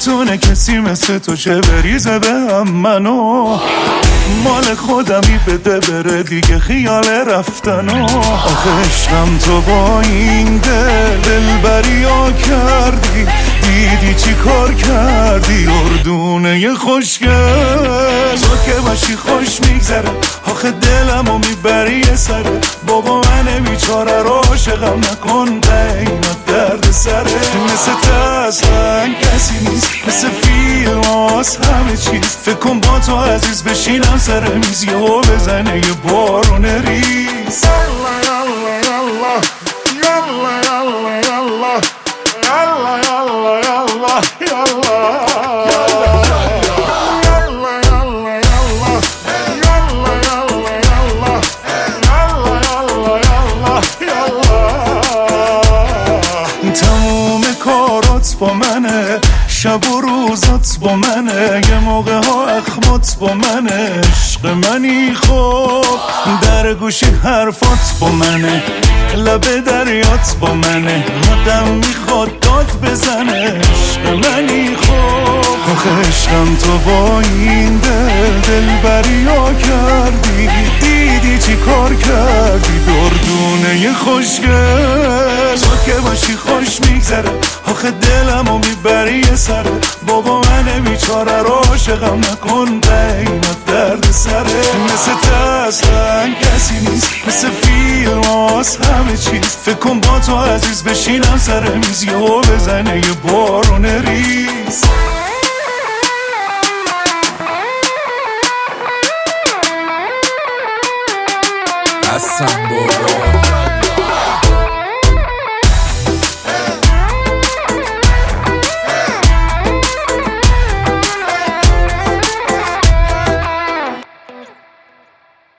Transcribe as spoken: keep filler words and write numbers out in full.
نمیتونه کسی مثل تو چه بریزه به هم منو، مال خودمی بده بره دیگه خیال رفتنو. آخه عشقم تو با این دل دلبری ها کردی، دیدی چی کار کردی اردونه خوشگل. تو که باشی خوش میگذره، آخه دلمو میبری یه سره. بابا من بیچاره رو عاشقم نکن، اینات درد سره. مثل تسلن کسی نیست، مثل فیلم هاست همه چیز. فکر کن با تو عزیز بشینم سر میز یهو بزنه یه بارون ریز. یالا یالا یالا یالا یالا یالا یالا یالا یالا تموم کارات با منه، شب و روزات با منه، یه موقع ها اخمات با منه. عشق منی خوب در گوشی حرفات با منه، لب دریات با منه، آدم میخواد داد بزنه. عشق منی خوب، آخه عشقم تو با این دل دلبری ها کردی، دیدی چی کار کردی دردونه خوشگل. تو که باشی خوش میگذره، آخه دلمو میبری یه سره. بابا من بیچاره رو عاشقم نکن، اینات درد سره. مثل تسلن کسی نیست، مثل فیلم هاست همه چیز. فکر کن با تو عزیز بشینم سر میز یهو بزنه یه بارون ریز. حسن بابا